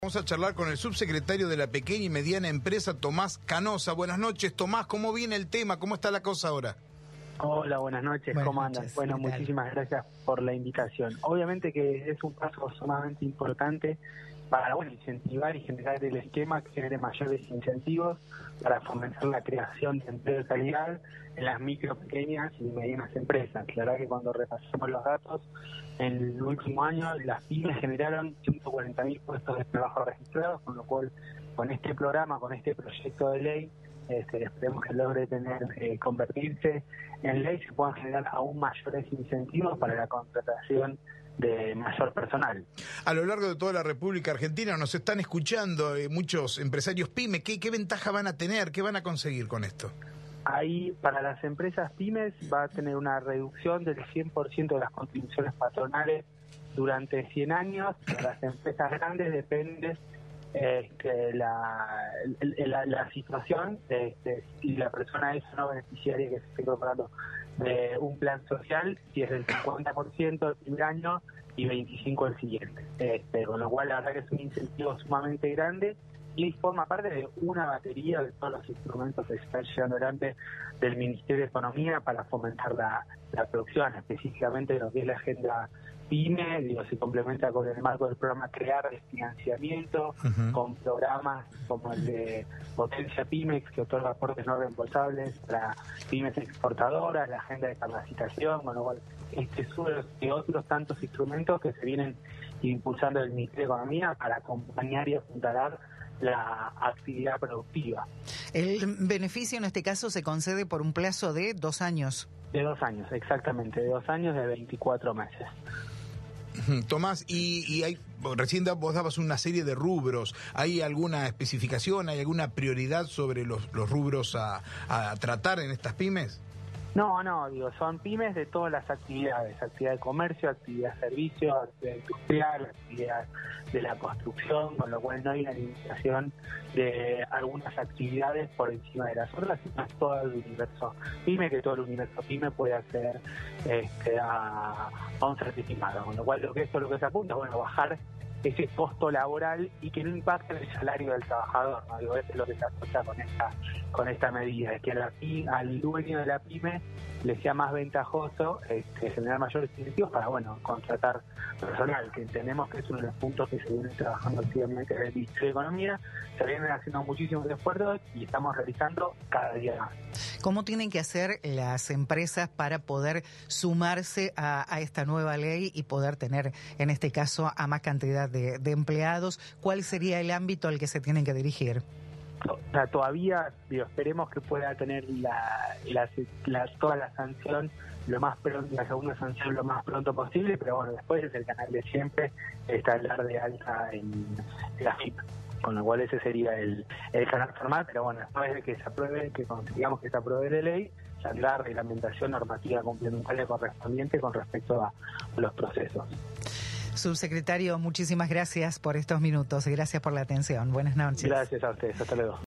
Vamos a charlar con el subsecretario de la Pequeña y Mediana Empresa, Tomás Canosa. Buenas noches, Tomás. ¿Cómo viene el tema? ¿Cómo está la cosa ahora? Hola, buenas noches. ¿Cómo andan? Bueno, muchísimas gracias por la invitación. Obviamente que es un paso sumamente importante para incentivar y generar el esquema que genere mayores incentivos para fomentar la creación de empleo de calidad en las micro, pequeñas y medianas empresas. La verdad que cuando repasamos los datos, en el último año las pymes generaron 140.000 puestos de trabajo registrados, con lo cual con este programa, con este proyecto de ley, esperemos que logre convertirse en ley, se puedan generar aún mayores incentivos para la contratación de mayor personal. A lo largo de toda la República Argentina nos están escuchando muchos empresarios pymes. ¿Qué ventaja van a tener? ¿Qué van a conseguir con esto? Ahí, para las empresas pymes, va a tener una reducción del 100% de las contribuciones patronales durante 100 años. Para las empresas grandes depende la situación, si la persona es o no beneficiaria que se esté incorporando de un plan social, si es del 50% el primer año y 25% el siguiente. Con lo cual, la verdad que es un incentivo sumamente grande y forma parte de una batería de todos los instrumentos que se están llevando adelante del Ministerio de Economía para fomentar la producción, específicamente lo que es la agenda PYME. Se complementa con el marco del programa Crear de financiamiento, con programas como el de Potencia Pymex, que otorga aportes no reembolsables para pymes exportadoras, la agenda de capacitación, con lo cual sube de otros tantos instrumentos que se vienen impulsando el Ministerio de Economía para acompañar y apuntalar la actividad productiva. El beneficio en este caso se concede por un plazo de 2 años. De 2 años, exactamente, de 2 años, de 24 meses. Tomás, y hay, recién vos dabas una serie de rubros. ¿Hay alguna especificación, hay alguna prioridad sobre los rubros a tratar en estas pymes? No, son pymes de todas las actividades, actividad de comercio, actividad de servicio, actividad industrial, actividad de la construcción, con lo cual no hay una limitación de algunas actividades por encima de las otras, sino es todo el universo pyme, que todo el universo pyme puede acceder a un certificado, con lo cual lo que se apunta es bajar ese costo laboral y que no impacte en el salario del trabajador, ¿no? Eso es lo que se asocia con esta medida, es que al dueño de la pyme le sea más ventajoso generar mayores incentivos para contratar personal, que entendemos que es uno de los puntos que se vienen trabajando activamente en el Ministerio de Economía. Se vienen haciendo muchísimos esfuerzos y estamos realizando cada día más. ¿Cómo tienen que hacer las empresas para poder sumarse a esta nueva ley y poder tener, en este caso, a más cantidad de empleados? ¿Cuál sería el ámbito al que se tienen que dirigir? Todavía esperemos que pueda tener toda la sanción lo más pronto, la segunda sanción lo más pronto posible, pero después es el canal de siempre, está el dar de alta en la FIP, con lo cual ese sería el canal formal, pero después de que se apruebe, que consigamos que se apruebe la ley, saldrá la reglamentación normativa complementaria correspondiente con respecto a los procesos. Subsecretario, muchísimas gracias por estos minutos, gracias por la atención. Buenas noches. Gracias a ustedes, hasta luego.